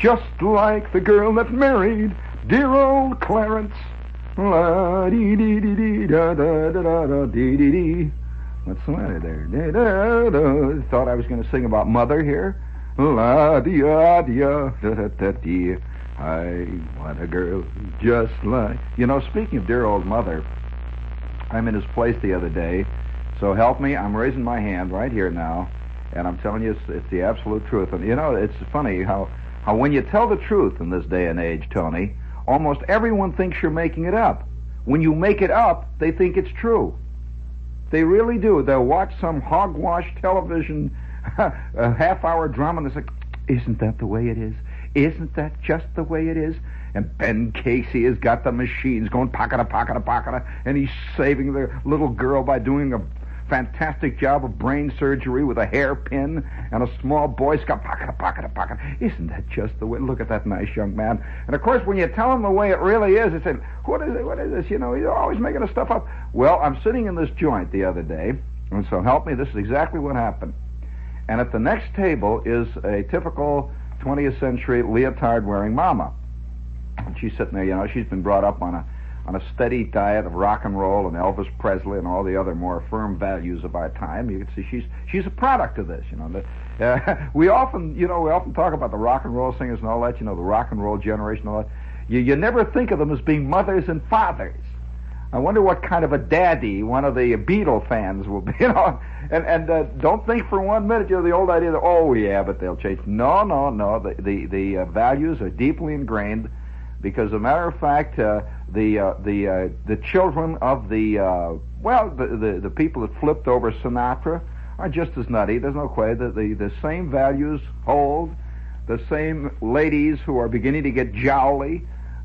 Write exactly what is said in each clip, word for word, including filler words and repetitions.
just like the girl that married dear old Clarence. La dee dee dee dee da da da da da dee dee dee. What's the matter there? Da, da, da. Thought I was going to sing about mother here. La dee da dee da da da dee. I want a girl just like... You know, speaking of dear old mother, I'm in his place the other day, so help me, I'm raising my hand right here now, and I'm telling you it's, it's the absolute truth. And, you know, it's funny how, how when you tell the truth in this day and age, Tony, almost everyone thinks you're making it up. When you make it up, they think it's true. They really do. They'll watch some hogwash television, a half-hour drama, and they say, isn't that the way it is? Isn't that just the way it is? And Ben Casey has got the machines going pocket a pocket a pocket, and he's saving the little girl by doing a fantastic job of brain surgery with a hairpin, and a small boy's got pocket a pocket a pocket. Isn't that just the way? Look at that nice young man. And of course, when you tell him the way it really is, they say, what is it? What is this? You know, he's always making the stuff up. Well, I'm sitting in this joint the other day, and so help me, this is exactly what happened. And at the next table is a typical twentieth century leotard-wearing mama. And she's sitting there, you know, she's been brought up on a on a steady diet of rock and roll and Elvis Presley and all the other more firm values of our time. You can see she's she's a product of this, you know. The, uh, we often, you know, we often talk about the rock and roll singers and all that, you know, the rock and roll generation and all that. You, you never think of them as being mothers and fathers. I wonder what kind of a daddy one of the Beatle fans will be, you know. And and uh, don't think for one minute, you know, the old idea that, oh, yeah, but they'll change. No, no, no. The the, the uh, values are deeply ingrained because, as a matter of fact, uh, the uh, the uh, the children of the, uh, well, the, the, the people that flipped over Sinatra are just as nutty. There's no question that the, the same values hold. The same ladies who are beginning to get jowly,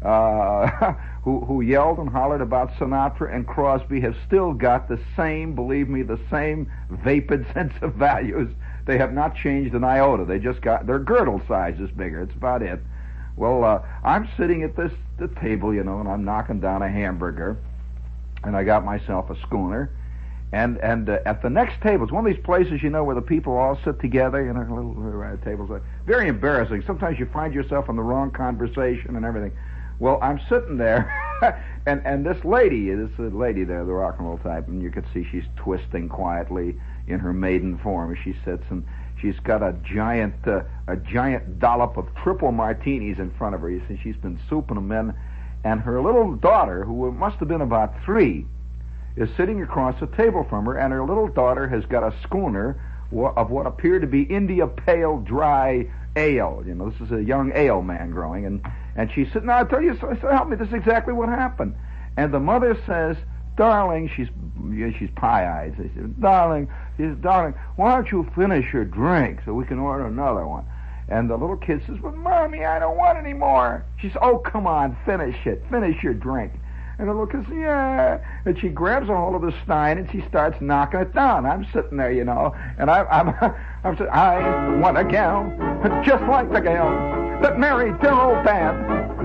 uh, who, who yelled and hollered about Sinatra and Crosby have still got the same, believe me, the same vapid sense of values. They have not changed an iota. They just got, their girdle size is bigger. It's about it. Well, uh, I'm sitting at this the table, you know, and I'm knocking down a hamburger, and I got myself a schooner. And and uh, at the next table, it's one of these places, you know, where the people all sit together, you know, little round tables. Very embarrassing. Sometimes you find yourself in the wrong conversation and everything. Well, I'm sitting there, and and this lady, this uh, lady there, the rock and roll type, and you could see she's twisting quietly in her maiden form as she sits, and she's got a giant uh, a giant dollop of triple martinis in front of her. You see, she's been souping them in, and her little daughter, who must have been about three, is sitting across the table from her, and her little daughter has got a schooner of what appeared to be India Pale Dry Ale. You know, this is a young ale man growing, and, and she's sitting there. I'll tell you, so, so help me, this is exactly what happened. And the mother says, darling, she's she's pie-eyed. She says, darling, she says, darling, why don't you finish your drink so we can order another one? And the little kid says, well, Mommy, I don't want any more. She says, oh, come on, finish it. Finish your drink. And the little kid says, yeah. And she grabs a hold of the stein and she starts knocking it down. I'm sitting there, you know, and I, I'm, I'm saying, I want a gal just like the gal that married dear old dad.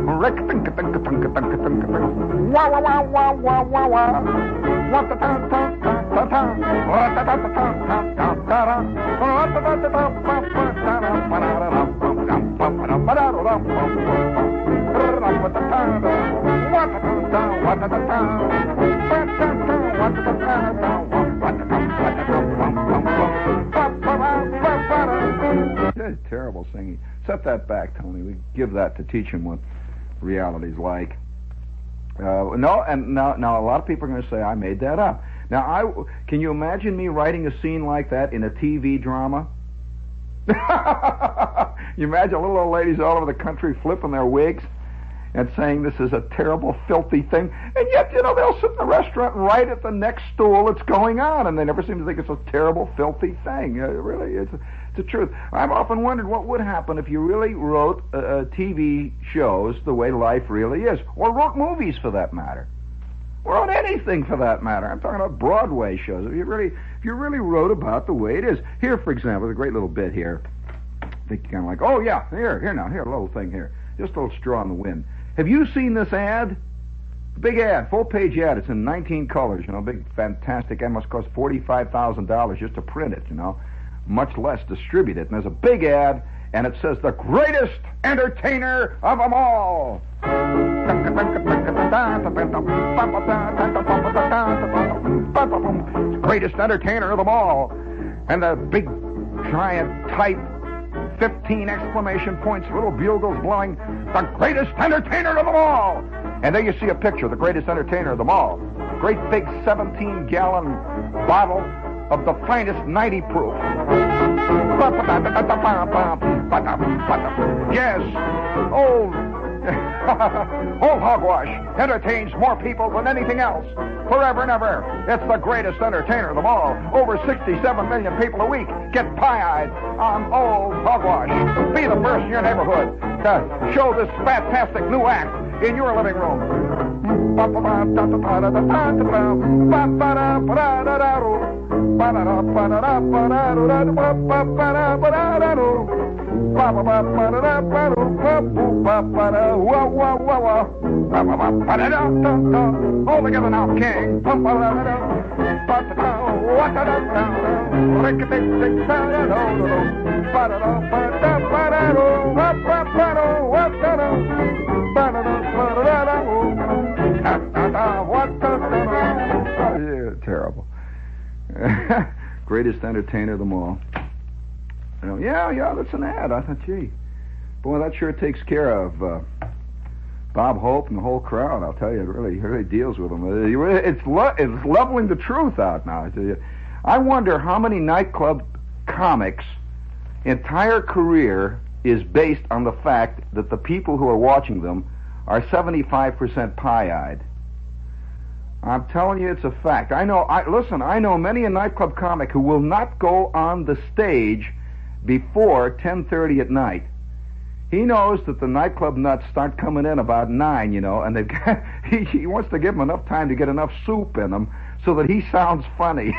Wah wah wah wah wah wah wah. What the ta ta ta ta. What the ta ta ta ta ta ta. What the ta ta ta ta That's terrible singing. Set that back, Tony. We give that to teach him what reality's like. Uh, no, and now, now a lot of people are going to say I made that up. Now, I can you imagine me writing a scene like that in a T V drama? You imagine little old ladies all over the country flipping their wigs and saying this is a terrible, filthy thing, and yet, you know, they'll sit in the restaurant right at the next stool it's going on, and they never seem to think it's a terrible, filthy thing. Uh, really, it's, it's the truth. I've often wondered what would happen if you really wrote uh, uh, T V shows the way life really is, or wrote movies for that matter, or wrote anything for that matter. I'm talking about Broadway shows. If you really, if you really wrote about the way it is. Here, for example, a great little bit here. I think you're kind of like, oh yeah, here, here now, here, a little thing here, just a little straw in the wind. Have you seen this ad? Big ad, full-page ad. It's in nineteen colors, you know, big, fantastic ad. Must cost forty-five thousand dollars just to print it, you know, much less distribute it. And there's a big ad, and it says the greatest entertainer of them all. Greatest entertainer of them all. And the big, giant, tight, fifteen exclamation points, little bugles blowing, the greatest entertainer of them all. And there you see a picture, the greatest entertainer of them all. Great big seventeen-gallon bottle of the finest ninety proof. Yes, old, old hogwash entertains more people than anything else. Forever and ever. It's the greatest entertainer of them all. Over sixty-seven million people a week get pie-eyed on old hogwash. Be the first in your neighborhood to show this fantastic new act in your living room. All together now, King. Yeah, terrible. Greatest entertainer of them all. You know, yeah, yeah, that's an ad. I thought, gee, boy, that sure takes care of uh, Bob Hope and the whole crowd. I'll tell you, it really, it really deals with them. It's lo- it's leveling the truth out now. I tell you, I wonder how many nightclub comics' entire career is based on the fact that the people who are watching them are seventy-five percent pie-eyed. I'm telling you, it's a fact. I know. I listen. I know many a nightclub comic who will not go on the stage before ten thirty at night. He knows that the nightclub nuts start coming in about nine, you know, and they've got, he, he wants to give them enough time to get enough soup in them so that he sounds funny.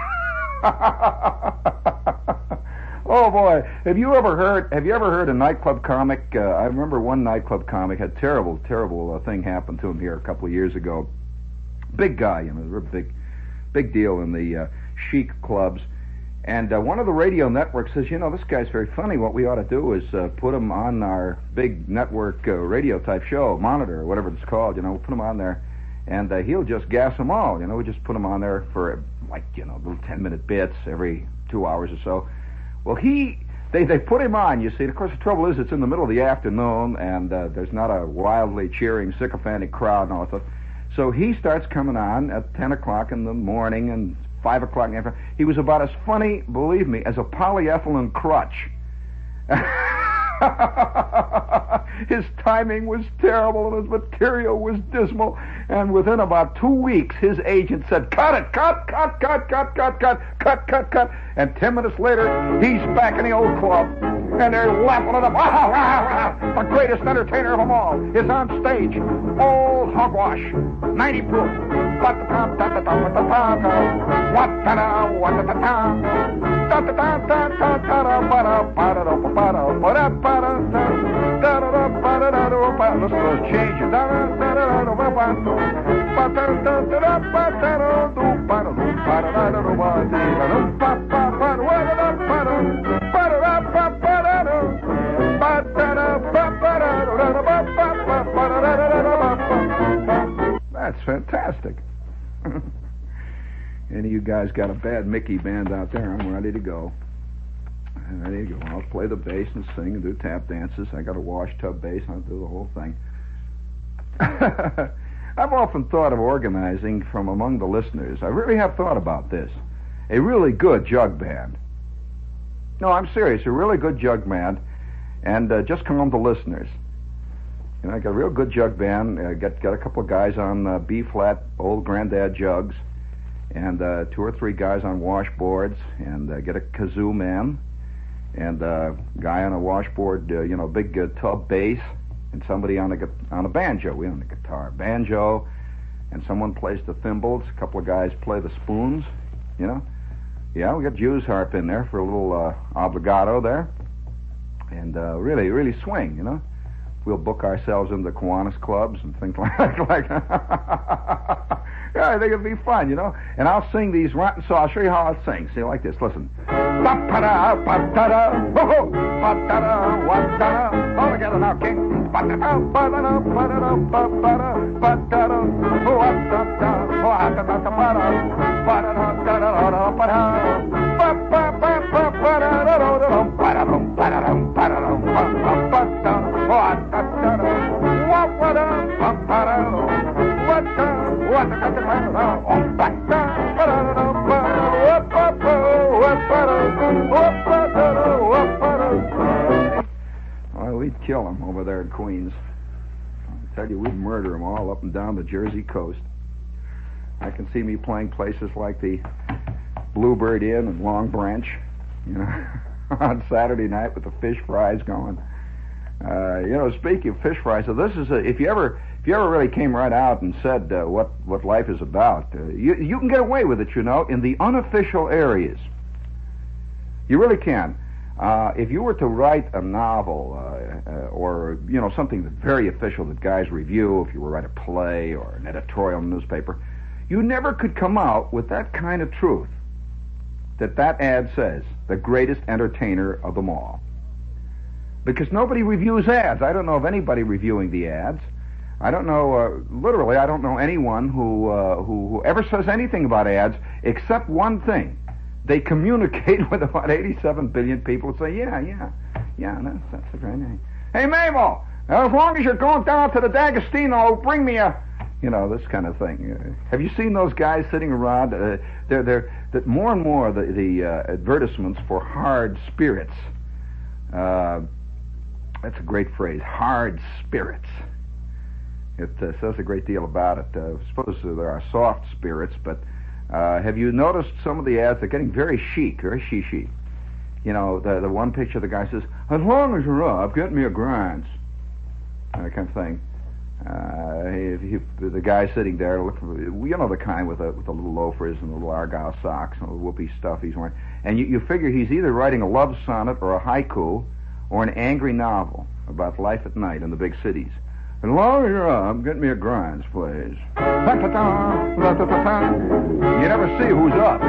Oh boy, have you ever heard? Have you ever heard a nightclub comic? Uh, I remember one nightclub comic had terrible, terrible uh, thing happen to him here a couple of years ago. Big guy, you know, real big, big deal in the uh, chic clubs. And uh, one of the radio networks says, you know, this guy's very funny. What we ought to do is uh, put him on our big network uh, radio type show, Monitor, or whatever it's called. You know, we'll put him on there, and uh, he'll just gas them all. You know, we just put him on there for like, you know, little ten minute bits every two hours or so. Well, he, they they put him on. You see, and of course the trouble is it's in the middle of the afternoon, and uh, there's not a wildly cheering, sycophantic crowd and all that stuff. So he starts coming on at ten o'clock in the morning and five o'clock in the afternoon. He was about as funny, believe me, as a polyethylene crutch. His timing was terrible and his material was dismal. And within about two weeks, his agent said, cut it, cut, cut, cut, cut, cut, cut, cut, cut, cut. And ten minutes later, he's back in the old club. And they're laughing at him. Ah, ah, ah. The greatest entertainer of them all is on stage. Old hogwash, ninety proof. Listen to those changes. That's fantastic. Any of you guys got a bad Mickey band out there, I'm ready to go. I'm ready to go. I'll play the bass and sing and do tap dances. I got a wash tub bass. I'll do the whole thing. I've often thought of organizing from among the listeners. I really have thought about this. A really good jug band. No, I'm serious. A really good jug band. And uh, just come on the listeners. You know, I got a real good jug band. I got got a couple of guys on uh, B-flat old granddad jugs, and uh, two or three guys on washboards, and uh, get a kazoo man, and a uh, guy on a washboard, uh, you know, big uh, tub bass, and somebody on a on a banjo. We on the guitar, banjo, and someone plays the thimbles. A couple of guys play the spoons. You know, yeah, we got Jew's harp in there for a little uh, obligato there, and uh, really, really swing. You know. We'll book ourselves into Kiwanis clubs and things like like yeah, I think it'd be fun, you know. And I'll sing these rotten songs. I'll show you how I'll sing. See, like this. Listen. Ba-pa-da, ba-da-da, ho-ho, ba-da-da, wa-da-da. All together now, King. Ba-da-da, ba-da-da, ba-da-da, ba-da-da, ba-da-da, wa-da-da, wa-da-da, ba-da, ba-da-da, da-da-da, ba-da, ba-ba-ba-ba-ba-da-da-da-da, ba-da-dum, ba-da-dum, ba-da-dum, ba-ba-ba-da, wa-da-da-da, wa-da-da, ba-ba-da, wa-da, wa-da-da-da-da-da, ba-da, ba-da-da-da, ba-da, well, we'd kill them over there in Queens. I tell you, we'd murder them all up and down the Jersey coast. I can see me playing places like the Bluebird Inn in Long Branch, you know, on Saturday night with the fish fries going. Uh, you know, speaking of fish fries, so this is a, if you ever if you ever really came right out and said uh, what what life is about, uh, you you can get away with it, you know, in the unofficial areas. You really can. Uh, if you were to write a novel uh, uh, or, you know, something that's very official that guys review, if you were to write a play or an editorial newspaper, you never could come out with that kind of truth that that ad says, the greatest entertainer of them all. Because nobody reviews ads. I don't know of anybody reviewing the ads. I don't know, uh, literally, I don't know anyone who, uh, who, who ever says anything about ads except one thing. They communicate with about eighty-seven billion people and say, yeah, yeah, yeah, that's, that's a great name. Hey, Mabel, as long as you're going down to the D'Agostino, bring me a, you know, this kind of thing. Uh, have you seen those guys sitting around? Uh, they're, they're, that more and more the, the uh, advertisements for hard spirits. Uh, that's a great phrase, hard spirits. It uh, says a great deal about it. Uh, I suppose uh, there are soft spirits, but Uh, have you noticed some of the ads? They're getting very chic, very she-she. You know, the the one picture, the guy says, as long as you're up, get me a Grants. That kind of thing. Uh, if you, the guy sitting there, look, you know the kind with the, with the little loafers and the little Argyle socks and the whoopee stuff he's wearing. And you, you figure he's either writing a love sonnet or a haiku or an angry novel about life at night in the big cities. As long as you're up, get me a Grinds, please. You never see who's up.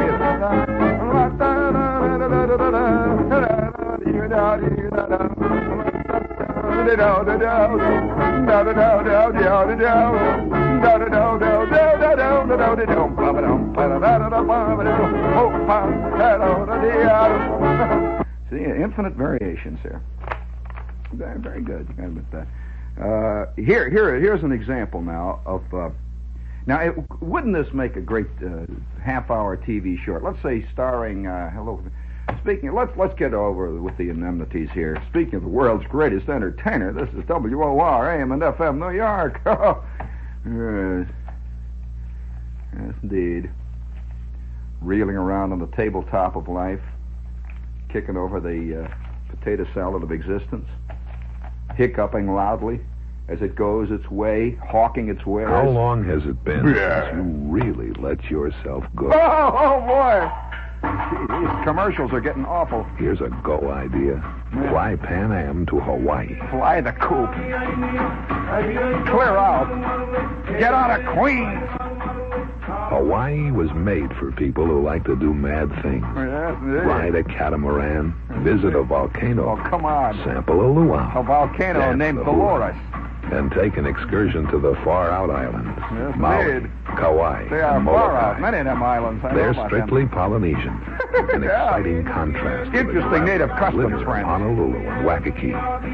See, infinite variations here. Very, very good. You gotta admit that. Uh, here, here, here's an example now of. Uh, now, it, wouldn't this make a great uh, half-hour T V short? Let's say starring. Uh, hello, speaking. Let's let's get over with the indemnities here. Speaking of the world's greatest entertainer, this is W O R A M and F M New York. Yes, yes, indeed. Reeling around on the tabletop of life, kicking over the uh, potato salad of existence. Hiccuping loudly as it goes its way, hawking its wares. How long has it been Yeah. since you really let yourself go? Oh, oh boy! These commercials are getting awful. Here's a go idea. Yeah. Fly Pan Am to Hawaii. Fly the coop. Clear out. Get out of Queens. Hawaii was made for people who like to do mad things. Yes, it is. Ride a catamaran, visit a volcano, Oh, come on. sample a luau, A volcano dance named the Dolores. hula, and take an excursion to the far-out islands. Yes, Maui, indeed. Kauai, They are and far Molokai. out. Many of them islands. I know They're about strictly them. Polynesian. An Yeah. exciting contrast. to the Interesting glamorous native customs, glitter of friends. Honolulu and Waikiki.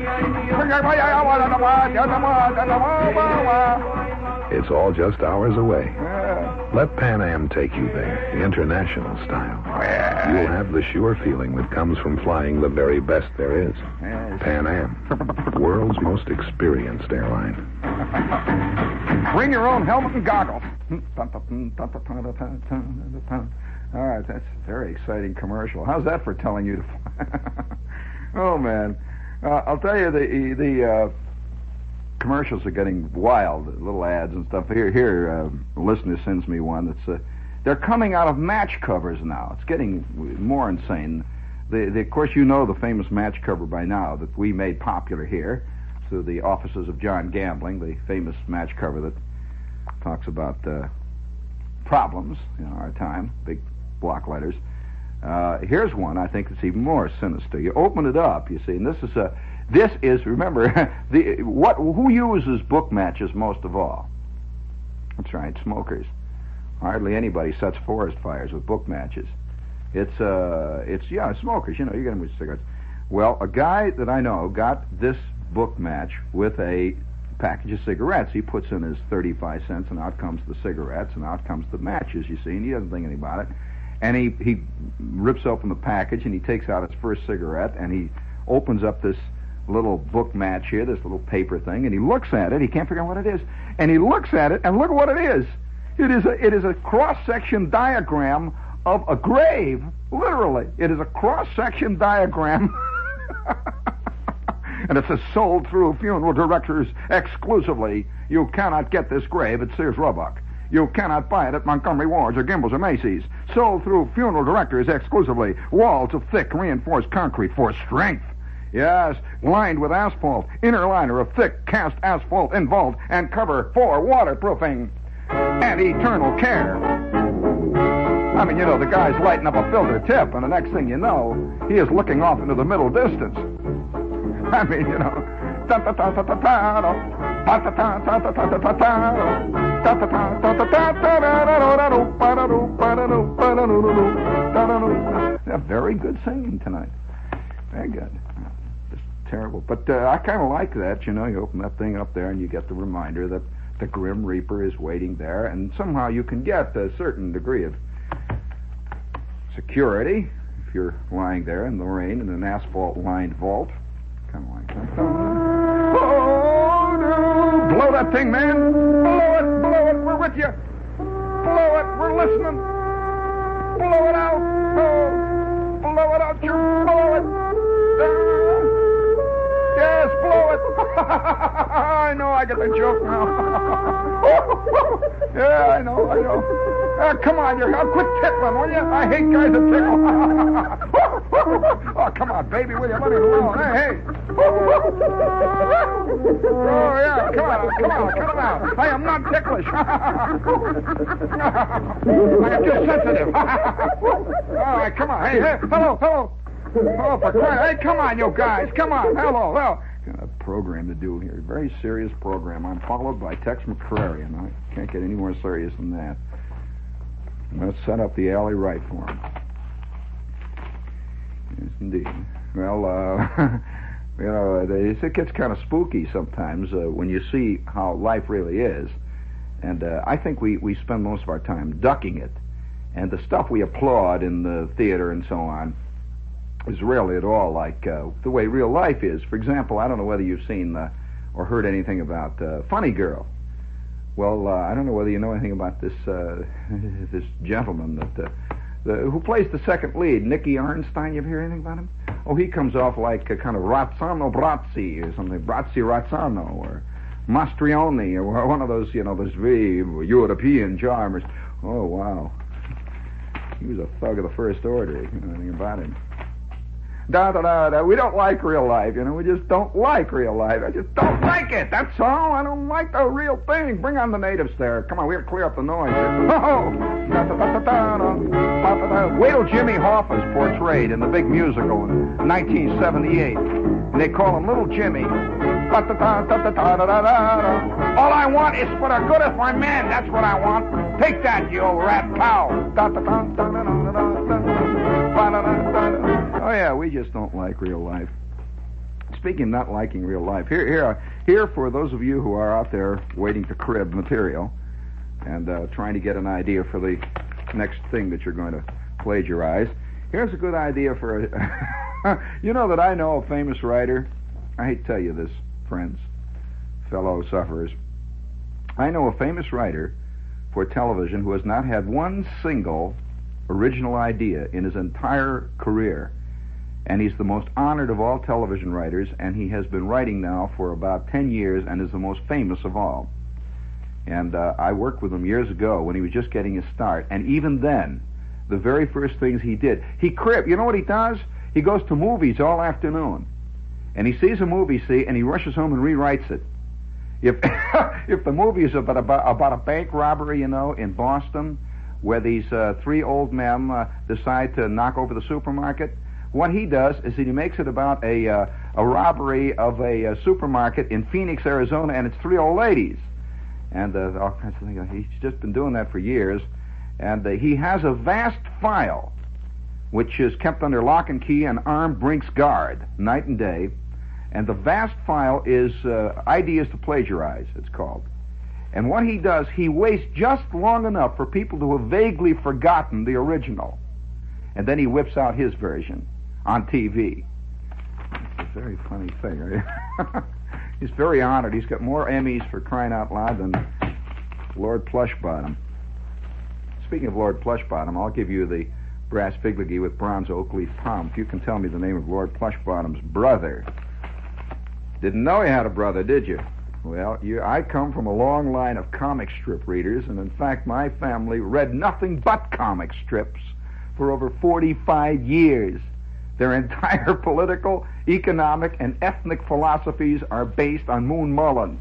It's all just hours away. Yeah. Let Pan Am take you there, international style. Yeah. You'll have the sure feeling that comes from flying the very best there is. Yes. Pan Am, world's most experienced airline. Bring your own helmet and goggles. All right, that's a very exciting commercial. How's that for telling you to fly? Oh, man. Uh, I'll tell you, the the uh, commercials are getting wild, little ads and stuff. Here, here, uh, a listener sends me one that's, uh, they're coming out of match covers now. It's getting more insane. The, the, of course, you know the famous match cover by now that we made popular here through the offices of John Gambling, the famous match cover that talks about uh, problems in our time, big block letters. Uh, here's one I think that's even more sinister. You open it up, you see, and this is a, this is, remember, the what who uses book matches most of all? That's right, smokers. Hardly anybody sets forest fires with book matches. It's, uh, it's yeah, smokers, you know, you get them with cigarettes. Well, a guy that I know got this book match with a package of cigarettes. He puts in his thirty-five cents, and out comes the cigarettes, and out comes the matches, you see, and he doesn't think anything about it. And he, he rips open the package, and he takes out his first cigarette, and he opens up this little book match here, this little paper thing, and he looks at it. He can't figure out what it is. And he looks at it, and look at what it is. It is a, it is a cross-section diagram of a grave, literally. It is a cross-section diagram. And it says, sold through funeral directors exclusively. You cannot get this grave at Sears Roebuck. You cannot buy it at Montgomery Ward's or Gimbel's or Macy's. Sold through funeral directors exclusively. Walls of thick reinforced concrete for strength. Yes, lined with asphalt. Inner liner of thick cast asphalt involved and cover for waterproofing and eternal care. I mean, you know, the guy's lighting up a filter tip, and the next thing you know, he is looking off into the middle distance. I mean, you know. Yeah, very good singing tonight. Very good. Just terrible. But uh, I kind of like that, you know. You open that thing up there and you get the reminder that the Grim Reaper is waiting there, and somehow you can get a certain degree of security if you're lying there in the rain in an asphalt-lined vault. Kind of like that. Oh, no. Blow that thing, man. Blow it, blow it. We're with you. Blow it. We're listening. Blow it out. Oh, blow it out. You blow it. Uh, yes, blow it. I know. I get the joke now. Yeah, I know. I know. Uh, come on, you're uh, quit tickling, will you? I hate guys that tickle. Oh, come on, baby, will you? Let me alone. Hey, hey. Oh, yeah, come on, come on, cut him out. I am not ticklish. I am just sensitive. All right, come on. Hey, hey, hello, hello. Oh, for crying. Hey, come on, you guys. Come on. Hello, hello. Got a program to do here. Very serious program. I'm followed by Tex McCrary, and I can't get any more serious than that. Let's set up the alley right for him. Yes, indeed. Well, uh, you know, it gets kind of spooky sometimes uh, when you see how life really is. And uh, I think we, we spend most of our time ducking it. And the stuff we applaud in the theater and so on is rarely at all like uh, the way real life is. For example, I don't know whether you've seen uh, or heard anything about uh, Funny Girl. Well, uh, I don't know whether you know anything about this uh, this gentleman that uh, the, who plays the second lead, Nicky Arnstein. You ever hear anything about him? Oh, he comes off like a kind of Razzano Brazzi or something, Brazzi Razzano or Mastrioni or one of those, you know, those very European charmers. Oh, wow. He was a thug of the first order. You know anything about him? Da, da, da, da. We don't like real life, you know. We just don't like real life. I just don't like it. That's all. I don't like the real thing. Bring on the natives there. Come on, we have to clear up the noise. Oh! Da, da, da, da, da, da, da, da. Wait till Jimmy Hoffa's portrayed in the big musical in nineteen seventy-eight. And they call him Little Jimmy. Da, da, da, da, da, da, da, da, da. All I want is for the good of my men. That's what I want. Take that, you old rat cow. Da, da, da, da, da, da, da, da, da, da, da. Oh, yeah, we just don't like real life. Speaking of not liking real life, here, here, here for those of you who are out there waiting to crib material and uh, trying to get an idea for the next thing that you're going to plagiarize, here's a good idea for a... You know that I know a famous writer? I hate to tell you this, friends, fellow sufferers. I know a famous writer for television who has not had one single original idea in his entire career. And he's the most honored of all television writers, and he has been writing now for about ten years and is the most famous of all. And uh, I worked with him years ago when he was just getting his start, and even then, the very first things he did, he crib. You know what he does? He goes to movies all afternoon, and he sees a movie, see, and he rushes home and rewrites it. If if the movie is about, about, about a bank robbery, you know, in Boston, where these uh, three old men uh, decide to knock over the supermarket. What he does is that he makes it about a uh, a robbery of a uh, supermarket in Phoenix, Arizona, and it's three old ladies. And uh, all kinds of things. He's just been doing that for years. And uh, he has a vast file, which is kept under lock and key and armed Brinks guard, night and day. And the vast file is uh, Ideas to Plagiarize, it's called. And what he does, he waits just long enough for people to have vaguely forgotten the original. And then he whips out his version on T V. It's a very funny thing. He's very honored. He's got more Emmys for crying out loud than Lord Plushbottom. Speaking of Lord Plushbottom, I'll give you the brass figurine with bronze oak leaf palm if you can tell me the name of Lord Plushbottom's brother. Didn't know he had a brother, did you? Well, you, I come from a long line of comic strip readers, and in fact, my family read nothing but comic strips for over forty-five years. Their entire political, economic, and ethnic philosophies are based on Moon Mullins,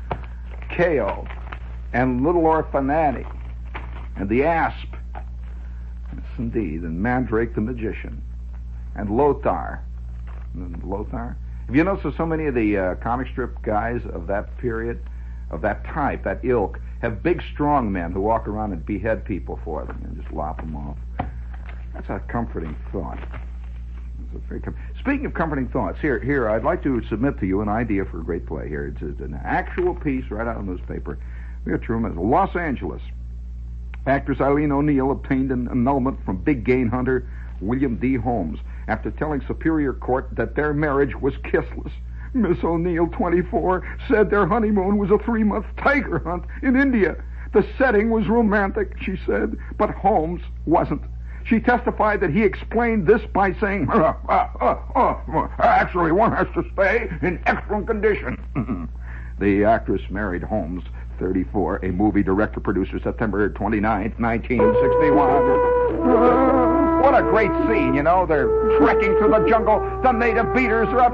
K O, and Little Orphan Annie, and the Asp, yes, indeed, and Mandrake the Magician, and Lothar. And Lothar? Have you noticed that so many of the uh, comic strip guys of that period, of that type, that ilk, have big, strong men who walk around and behead people for them and just lop them off? That's a comforting thought. That's a very com- Speaking of comforting thoughts, here, here, I'd like to submit to you an idea for a great play here. It's, it's an actual piece right out of the newspaper. We got true in Los Angeles. Actress Eileen O'Neill obtained an annulment from big game hunter William D. Holmes after telling Superior Court that their marriage was kissless. Miss O'Neill, twenty-four, said their honeymoon was a three-month tiger hunt in India. The setting was romantic, she said, but Holmes wasn't. She testified that he explained this by saying, uh, uh, uh, uh, actually, one has to stay in excellent condition. The actress married Holmes, thirty-four, a movie director, producer, September twenty-ninth, nineteen sixty-one. Uh, what a great scene, you know. They're trekking through the jungle. The native beaters are out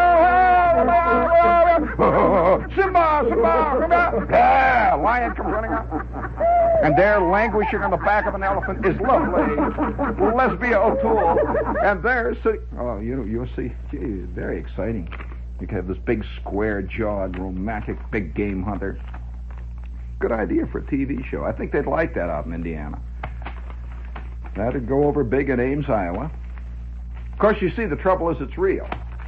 the... Simba, Simba, Simba. Yeah, lion comes running up. And there, languishing on the back of an elephant, is lovely Lesbia O'Toole. And there's... Oh, you, you'll see. Gee, very exciting. You can have this big, square-jawed, romantic, big game hunter. Good idea for a T V show. I think they'd like that out in Indiana. That'd go over big in Ames, Iowa. Of course, you see, the trouble is it's real.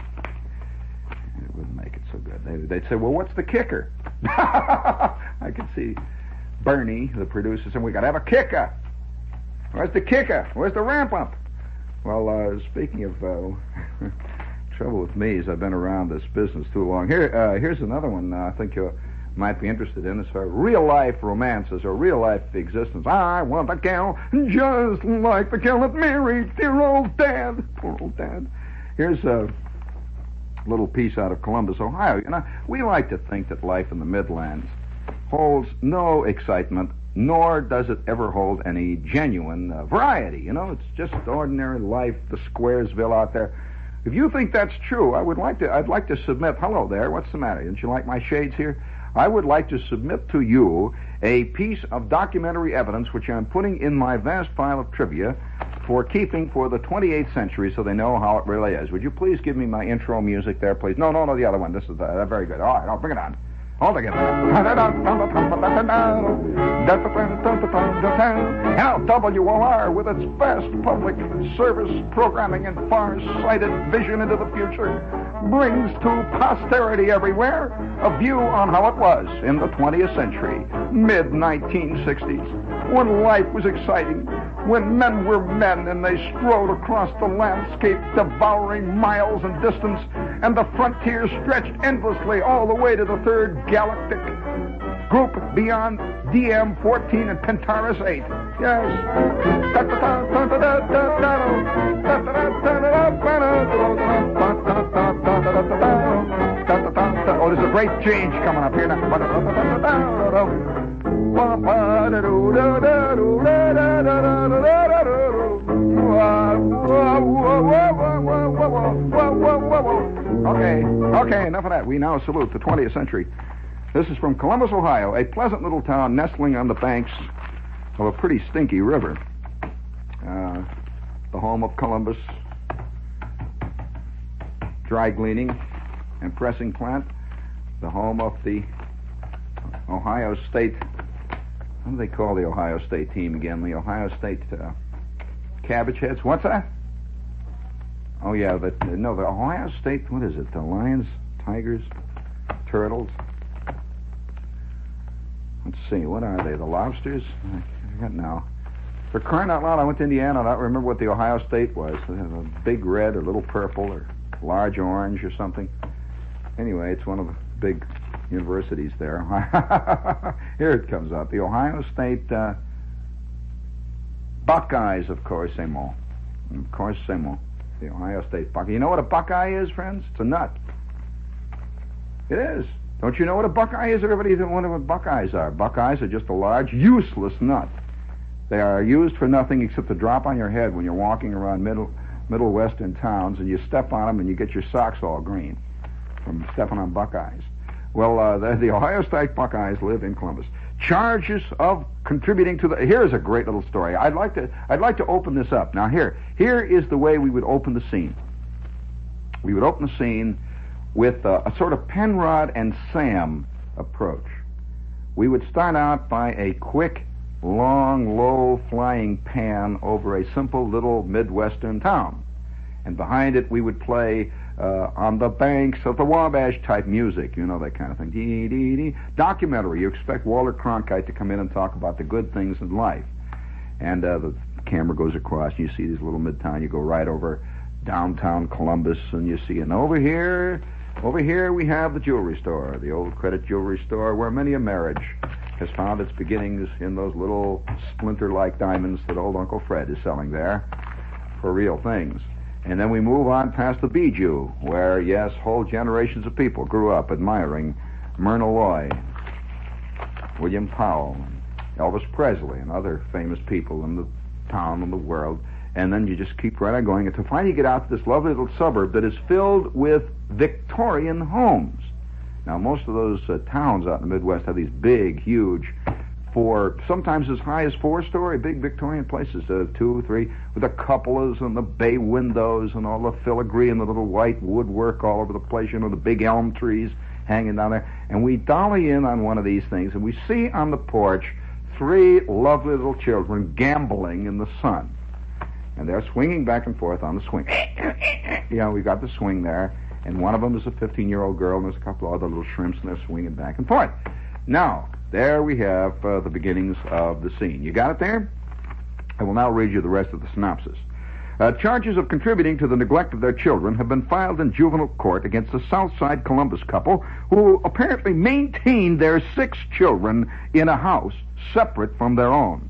It wouldn't make it so good. They'd, they'd say, well, what's the kicker? I could see Bernie, the producer, saying, we got to have a kicker. Where's the kicker? Where's the ramp-up? Well, uh, speaking of... Uh, trouble with me is I've been around this business too long. Here, uh, here's another one uh, I think you might be interested in. It's for real-life romances or real-life existence. I want a gal just like the gal that married dear old dad. Poor old dad. Here's a little piece out of Columbus, Ohio. You know, we like to think that life in the Midlands holds no excitement, nor does it ever hold any genuine uh, variety. You know, it's just ordinary life, the Squaresville out there. If you think that's true, I would like to, I'd like to submit, hello there, what's the matter? Didn't you like my shades here? I would like to submit to you a piece of documentary evidence which I'm putting in my vast file of trivia for keeping for the twenty-eighth century so they know how it really is. Would you please give me my intro music there, please? No, no, no, the other one. This is uh, very good. All right, I'll bring it on. All together. Now, W O R, with its vast public service programming and far-sighted vision into the future, brings to posterity everywhere a view on how it was in the twentieth century, mid nineteen sixties, when life was exciting, when men were men and they strode across the landscape, devouring miles in distance, and the frontier stretched endlessly all the way to the third galactic group beyond D M fourteen and Pentaurus eight. Yes. Oh, there's a great change coming up here now. Okay, okay, enough of that. We now salute the twentieth century. This is from Columbus, Ohio, a pleasant little town nestling on the banks of a pretty stinky river. Uh, the home of Columbus dry cleaning and pressing plant. The home of the Ohio State, what do they call the Ohio State team again? The Ohio State uh, Cabbage Heads. What's that? Oh, yeah, the, no, the Ohio State, what is it? The Lions, Tigers, Turtles. Let's see, what are they? The Lobsters? I forget now. For crying out loud, I went to Indiana, and I don't remember what the Ohio State was. They have a big red or little purple or large orange or something. Anyway, it's one of the big universities there. Here it comes up. The Ohio State uh, Buckeyes, of course, c'est moi. Of course, c'est moi. The Ohio State Buckeye. You know what a Buckeye is, friends? It's a nut. It is. Don't you know what a Buckeye is? Everybody doesn't wonder what Buckeyes are. Buckeyes are just a large, useless nut. They are used for nothing except to drop on your head when you're walking around middle, middle western towns and you step on them and you get your socks all green from stepping on Buckeyes. Well, uh, the, the Ohio State Buckeyes live in Columbus. Charges of contributing to the... Here's a great little story. I'd like to I'd like to open this up. Now, here, here is the way we would open the scene. We would open the scene with uh, a sort of Penrod and Sam approach. We would start out by a quick, long, low-flying pan over a simple little Midwestern town. And behind it, we would play uh, on the banks of the Wabash type music, you know, that kind of thing. Dee, dee, dee. Documentary. You expect Walter Cronkite to come in and talk about the good things in life. And uh, the camera goes across, and you see this little midtown. You go right over downtown Columbus, and you see, and over here, over here we have the jewelry store, the old credit jewelry store, where many a marriage has found its beginnings in those little splinter-like diamonds that old Uncle Fred is selling there for real things. And then we move on past the Bijou, where, yes, whole generations of people grew up admiring Myrna Loy, William Powell, Elvis Presley, and other famous people in the town and the world. And then you just keep right on going until finally you get out to this lovely little suburb that is filled with Victorian homes. Now, most of those uh, towns out in the Midwest have these big, huge, four, sometimes as high as four-story, big Victorian places, uh, two, three, with the cupolas and the bay windows and all the filigree and the little white woodwork all over the place, you know, the big elm trees hanging down there. And we dolly in on one of these things, and we see on the porch three lovely little children gambling in the sun. And they're swinging back and forth on the swing. You know, we've got the swing there, and one of them is a fifteen-year-old girl, and there's a couple of other little shrimps, and they're swinging back and forth. Now, there we have uh, the beginnings of the scene. You got it there? I will now read you the rest of the synopsis. Uh, charges of contributing to the neglect of their children have been filed in juvenile court against the Southside Columbus couple who apparently maintained their six children in a house separate from their own.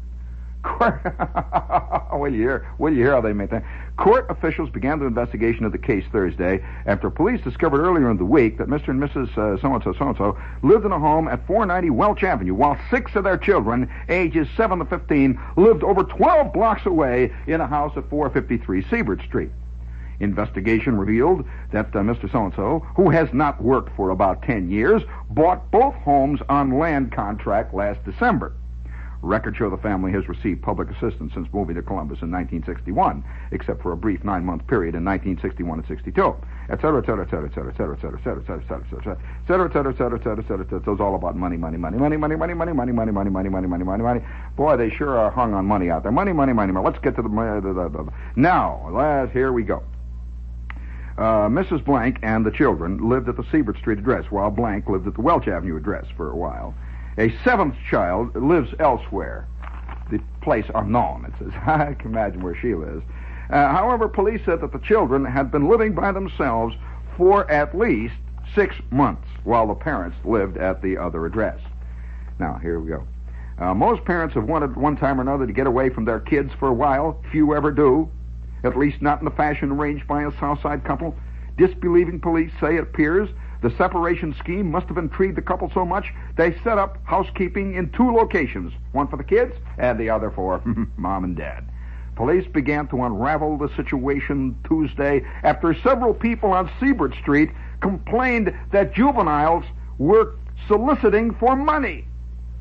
will you hear? Will you hear how they maintain? Court officials began the investigation of the case Thursday after police discovered earlier in the week that Mister and Missus Uh, so-and-so, so-and-so lived in a home at four ninety Welch Avenue, while six of their children, ages seven to fifteen, lived over twelve blocks away in a house at four fifty-three Siebert Street. Investigation revealed that uh, Mister So-and-so, who has not worked for about ten years, bought both homes on land contract last December. Records show the family has received public assistance since moving to Columbus in nineteen sixty-one, except for a brief nine-month period in nineteen sixty-one and sixty-two, et cetera, et cetera, et cetera, et cetera, et cetera, et cetera, et cetera, et cetera, et cetera, et cetera, et cetera, et cetera, et cetera, et cetera. It's all about money, money, money, money, money, money, money, money, money, money, money, money, money, money, money. Boy, they sure are hung on money out there. Money, money, money, money. Let's get to the now. Last, here we go. Uh, Missus Blank and the children lived at the Siebert Street address, while Blank lived at the Welch Avenue address for a while. A seventh child lives elsewhere. The place unknown, it says. I can imagine where she lives. Uh, however, police said that the children had been living by themselves for at least six months, while the parents lived at the other address. Now, here we go. Uh, most parents have wanted one time or another to get away from their kids for a while. Few ever do, at least not in the fashion arranged by a Southside couple. Disbelieving police say it appears the separation scheme must have intrigued the couple so much they set up housekeeping in two locations, one for the kids and the other for mom and dad. Police began to unravel the situation Tuesday after several people on Siebert Street complained that juveniles were soliciting for money.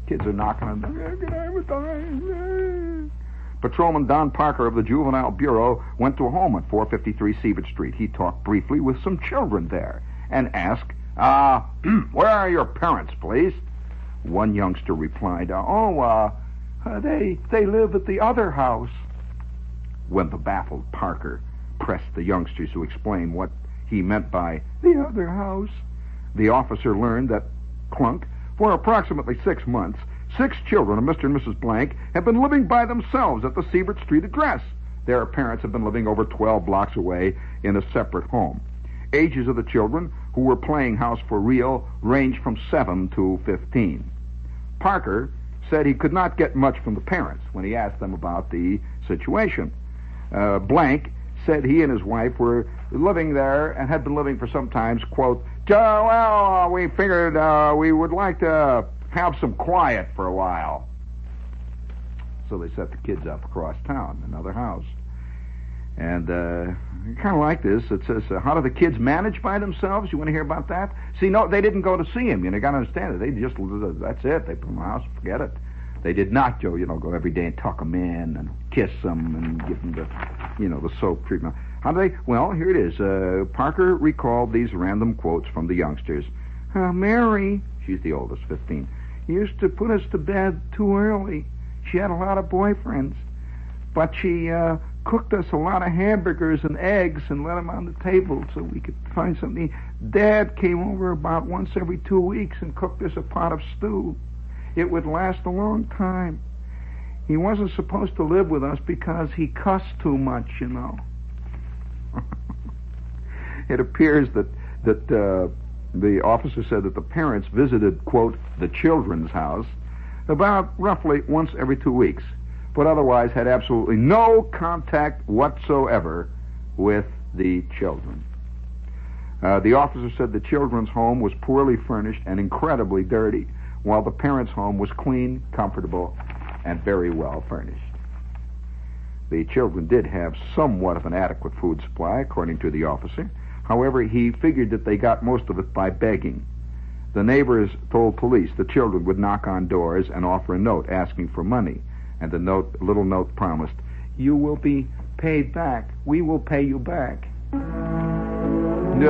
Kids are knocking on the door. Can I have a dime? Patrolman Don Parker of the Juvenile Bureau went to a home at four fifty-three Siebert Street. He talked briefly with some children there and asked, uh, where are your parents, please? One youngster replied, oh, uh, they, they live at the other house. When the baffled Parker pressed the youngsters to explain what he meant by the other house, the officer learned that Clunk, for approximately six months, six children of Mister and Missus Blank have been living by themselves at the Siebert Street address. Their parents have been living over twelve blocks away in a separate home. Ages of the children who were playing house for real ranged from seven to fifteen. Parker said he could not get much from the parents when he asked them about the situation. Uh, Blank said he and his wife were living there and had been living for some time, quote, well, uh, we figured uh, we would like to have some quiet for a while. So they set the kids up across town, another house. And uh, kind of like this. It says, uh, how do the kids manage by themselves? You want to hear about that? See, no, they didn't go to see him. You know, you got to understand it. They just, that's it. They put him in the house, forget it. They did not, Joe, you know, go every day and tuck them in and kiss them and give them the, you know, the soap treatment. How do they? Well, here it is. Uh, Parker recalled these random quotes from the youngsters. Uh, Mary, she's the oldest, fifteen, used to put us to bed too early. She had a lot of boyfriends, but she uh, cooked us a lot of hamburgers and eggs and let them on the table so we could find something. Dad came over about once every two weeks and cooked us a pot of stew. It would last a long time. He wasn't supposed to live with us because he cussed too much, you know. It appears that that uh, the officer said that the parents visited, quote, the children's house about roughly once every two weeks, but otherwise had absolutely no contact whatsoever with the children. Uh, the officer said the children's home was poorly furnished and incredibly dirty, while the parents' home was clean, comfortable, and very well furnished. The children did have somewhat of an adequate food supply, according to the officer. However, he figured that they got most of it by begging. The neighbors told police the children would knock on doors and offer a note asking for money, and the note, little note promised, you will be paid back. We will pay you back. And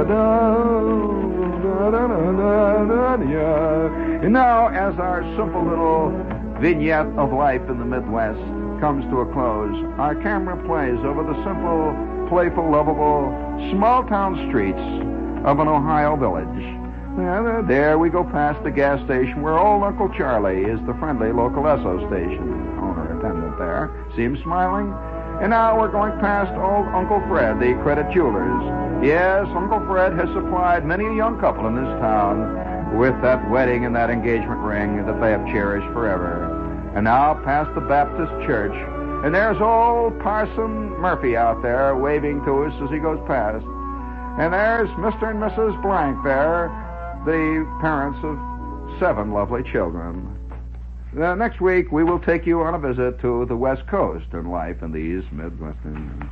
now, as our simple little vignette of life in the Midwest comes to a close, our camera plays over the simple, playful, lovable, small-town streets of an Ohio village. And there we go past the gas station where old Uncle Charlie is the friendly local Esso station owner attendant there. See him smiling? And now we're going past old Uncle Fred, the credit jewelers. Yes, Uncle Fred has supplied many a young couple in this town with that wedding and that engagement ring that they have cherished forever. And now past the Baptist church, and there's old Parson Murphy out there waving to us as he goes past. And there's Mister and Missus Blank there, the parents of seven lovely children. Uh, next week, we will take you on a visit to the West Coast and life in these Midwestern...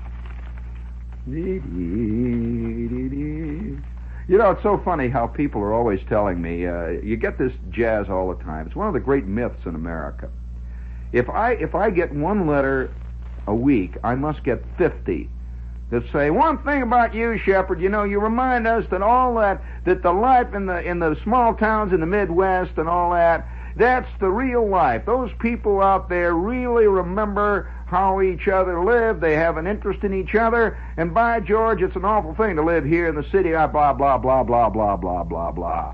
You know, it's so funny how people are always telling me, uh, you get this jazz all the time. It's one of the great myths in America. If I if I get one letter a week, I must get fifty that say, one thing about you, Shepherd, you know, you remind us that all that, that the life in the in the small towns in the Midwest and all that, that's the real life. Those people out there really remember how each other live. They have an interest in each other. And by George, it's an awful thing to live here in the city. Blah, blah, blah, blah, blah, blah, blah, blah, blah.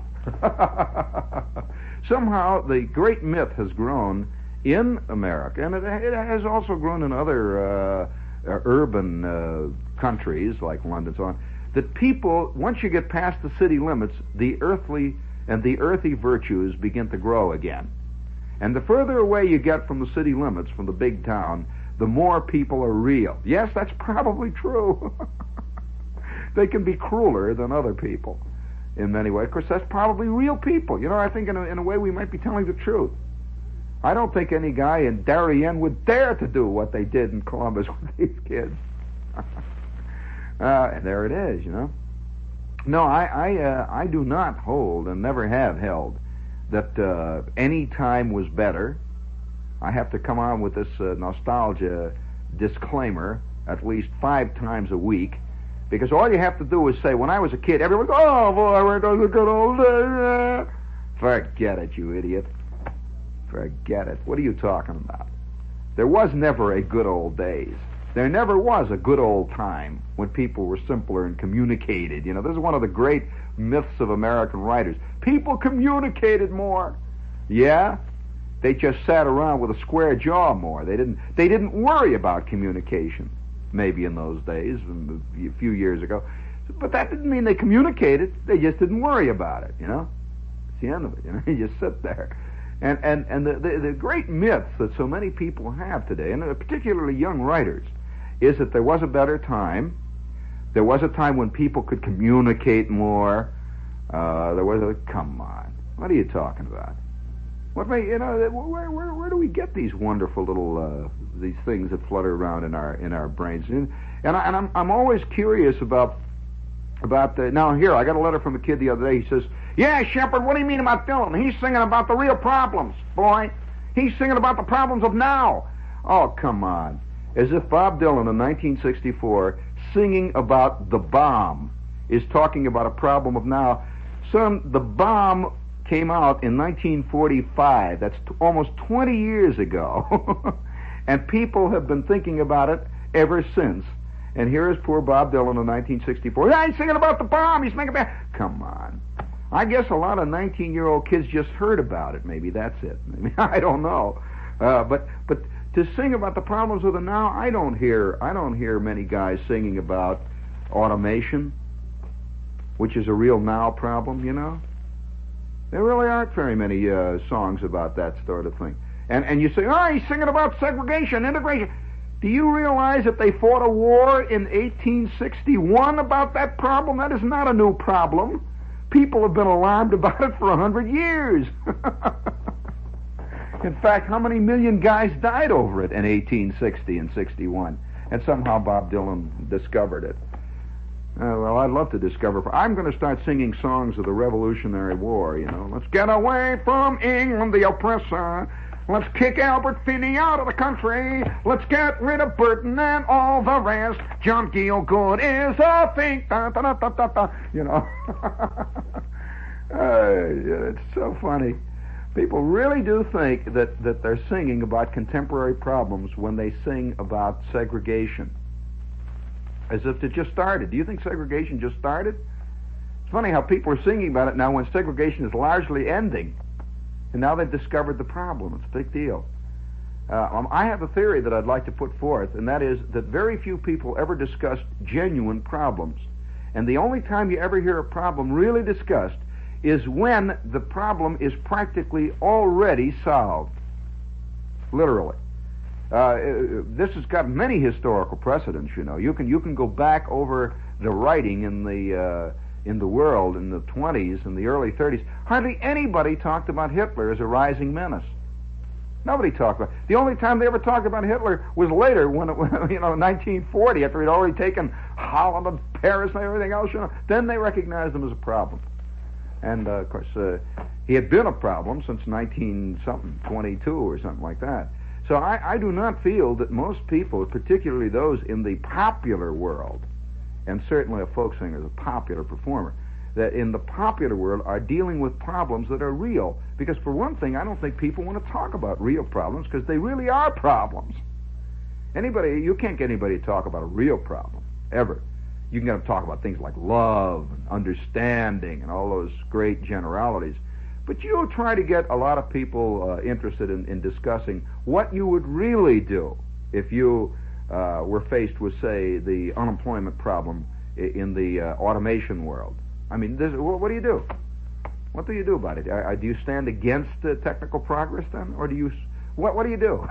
Somehow the great myth has grown in America, and it, it has also grown in other uh, uh, urban uh, countries like London and so on, that people, once you get past the city limits, the earthly and the earthy virtues begin to grow again. And the further away you get from the city limits, from the big town, the more people are real. Yes, that's probably true. They can be crueler than other people in many ways. Of course, that's probably real people. You know, I think in a, in a way we might be telling the truth. I don't think any guy in Darien would dare to do what they did in Columbus with these kids. uh, and there it is, you know. No, I I, uh, I do not hold and never have held that uh, any time was better. I have to come on with this uh, nostalgia disclaimer at least five times a week, because all you have to do is say, when I was a kid, everyone goes, oh boy, we're going to good old days. Forget it, you idiot. Forget it. What are you talking about? There was never a good old days. There never was a good old time when people were simpler and communicated. You know, this is one of the great myths of American writers. People communicated more. Yeah? They just sat around with a square jaw more. They didn't they didn't worry about communication, maybe in those days, a few years ago. But that didn't mean they communicated. They just didn't worry about it, you know? It's the end of it, you know? You just sit there. And and, and the, the, the great myth that so many people have today, and particularly young writers, is that there was a better time. There was a time when people could communicate more. Uh, there was a, come on, what are you talking about? What may, you know, where, where, where do we get these wonderful little, uh, these things that flutter around in our, in our brains? And, and, I, and I'm, I'm always curious about, about the, now here, I got a letter from a kid the other day. He says, yeah, Shepherd, what do you mean about Dylan? He's singing about the real problems, boy. He's singing about the problems of now. Oh, come on. As if Bob Dylan in nineteen sixty-four, singing about the bomb, is talking about a problem of now. Son, the bomb came out in nineteen forty-five. That's t- almost twenty years ago. And people have been thinking about it ever since. And here is poor Bob Dylan in nineteen sixty-four. Yeah, he's singing about the bomb. He's singing about... Come on. I guess a lot of nineteen-year-old kids just heard about it. Maybe that's it. Maybe, I don't know. Uh, but but to sing about the problems of the now, I don't hear I don't hear many guys singing about automation, which is a real now problem, you know? There really aren't very many uh, songs about that sort of thing. And and you say, oh, he's singing about segregation, integration. Do you realize that they fought a war in eighteen sixty-one about that problem? That is not a new problem. People have been alarmed about it for a hundred years. In fact, how many million guys died over it in eighteen sixty and sixty-one? And somehow Bob Dylan discovered it. Uh, well, I'd love to discover. I'm going to start singing songs of the Revolutionary War, you know. Let's get away from England, the oppressor. Let's kick Albert Finney out of the country. Let's get rid of Burton and all the rest. John Gielgud is a thing. Da, da, da, da, da, da. You know. uh, it's so funny. People really do think that, that they're singing about contemporary problems when they sing about segregation. As if it just started. Do you think segregation just started? It's funny how people are singing about it now when segregation is largely ending. And now they've discovered the problem. It's a big deal. Uh, um, I have a theory that I'd like to put forth, and that is that very few people ever discuss genuine problems. And the only time you ever hear a problem really discussed is when the problem is practically already solved. Literally. Uh, this has got many historical precedents, you know. You can you can go back over the writing in the uh, in the world in the twenties and the early thirties. Hardly anybody talked about Hitler as a rising menace. Nobody talked about it. The only time they ever talked about Hitler was later, when it, you know, nineteen forty, after he'd already taken Holland and Paris and everything else. You know, then they recognized him as a problem. And uh, of course, uh, he had been a problem since nineteen something, twenty-two or something like that. So I, I do not feel that most people, particularly those in the popular world, and certainly a folk singer is a popular performer, that in the popular world are dealing with problems that are real. Because for one thing, I don't think people want to talk about real problems because they really are problems. Anybody, you can't get anybody to talk about a real problem, ever. You can get them to talk about things like love and understanding and all those great generalities. But you try to get a lot of people uh, interested in, in discussing what you would really do if you uh, were faced with, say, the unemployment problem in the uh, automation world. I mean, this, what do you do? What do you do about it? Uh, do you stand against uh, technical progress then, or do you? What What do you do?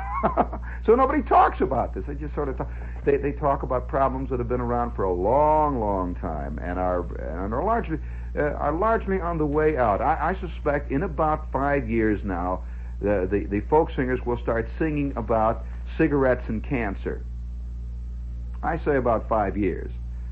So nobody talks about this. They just sort of talk, they they talk about problems that have been around for a long, long time and are and are largely. Uh, are largely on the way out. I, I suspect in about five years now, the, the, the folk singers will start singing about cigarettes and cancer. I say about five years.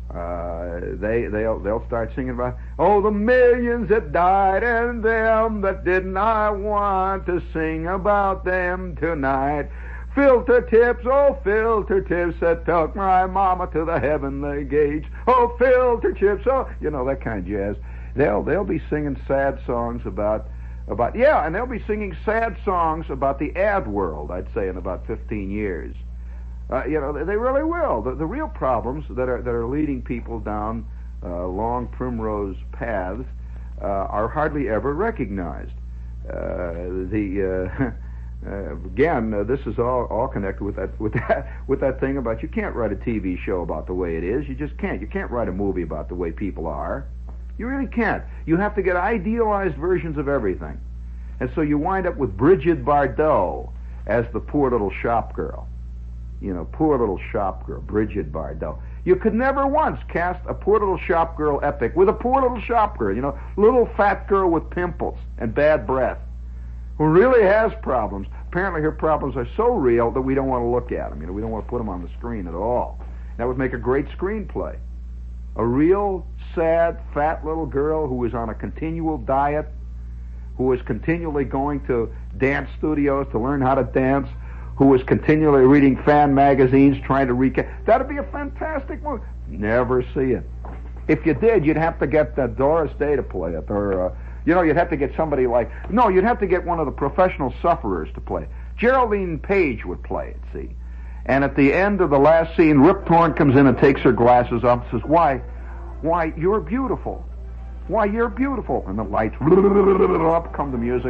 Uh, they they'll they'll start singing about, oh, the millions that died and them that didn't. I want to sing about them tonight. Filter tips, oh, filter tips that took my mama to the heavenly gates. Oh, filter tips, oh, you know, that kind of jazz. They'll they'll be singing sad songs about about yeah, and they'll be singing sad songs about the ad world, I'd say, in about fifteen years. Uh, you know, they really will. The, the real problems that are that are leading people down uh, long primrose paths uh, are hardly ever recognized. Uh, the uh, uh, again, uh, this is all, all connected with that with that with that thing about you can't write a T V show about the way it is. You just can't. You can't write a movie about the way people are. You really can't. You have to get idealized versions of everything, and so you wind up with Brigitte Bardot as the poor little shop girl. You know, poor little shop girl, Brigitte Bardot. You could never once cast a poor little shop girl epic with a poor little shop girl, you know, little fat girl with pimples and bad breath, who really has problems. Apparently her problems are so real that we don't want to look at them. You know, we don't want to put them on the screen at all. That would make a great screenplay. A real sad, fat little girl who is on a continual diet, who is continually going to dance studios to learn how to dance, who is continually reading fan magazines trying to recap. That'd be a fantastic movie. Never see it. If you did, you'd have to get uh, Doris Day to play it, or uh, you know, you'd have to get somebody like no, you'd have to get one of the professional sufferers to play it. Geraldine Page would play it. See, and at the end of the last scene, Rip Torn comes in and takes her glasses off and says, "Why, why, you're beautiful. Why, you're beautiful." And the lights up come the music.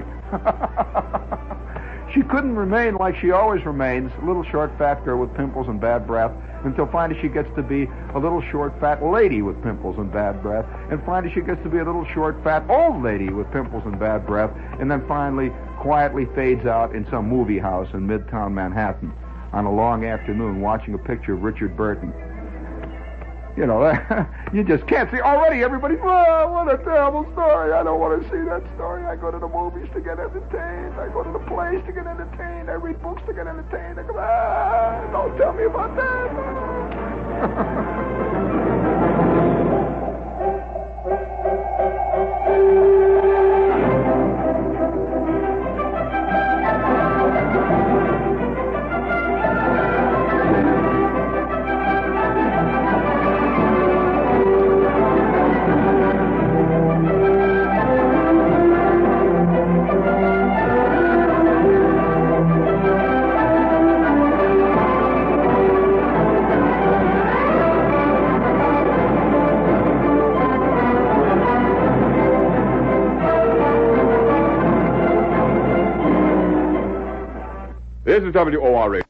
She couldn't remain like she always remains, a little short fat girl with pimples and bad breath, until finally she gets to be a little short fat lady with pimples and bad breath, and finally she gets to be a little short fat old lady with pimples and bad breath, and then finally quietly fades out in some movie house in Midtown Manhattan on a long afternoon watching a picture of Richard Burton. You know, you just can't see. Already everybody's, oh, what a terrible story. I don't want to see that story. I go to the movies to get entertained. I go to the plays to get entertained. I read books to get entertained. I go, ah, don't tell me about that. This is W O R A.